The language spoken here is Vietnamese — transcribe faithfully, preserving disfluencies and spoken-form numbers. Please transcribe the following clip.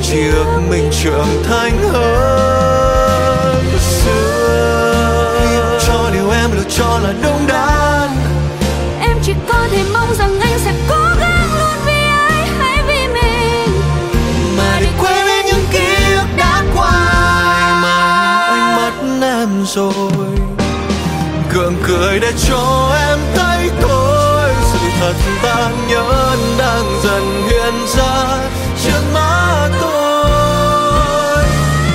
chỉ ước mình trưởng thành hơn xưa. Hy vọng cho điều em lựa chọn là đúng đắn. Em chỉ có thể mong rằng anh sẽ cố gắng luôn vì ai hay vì mình, mà để quên đi những ký ức đã qua. Mà anh mất em rồi, gượng cười để cho em thấy thôi. Sự thật tàn nhẫn đang dần hiện ra trước mắt.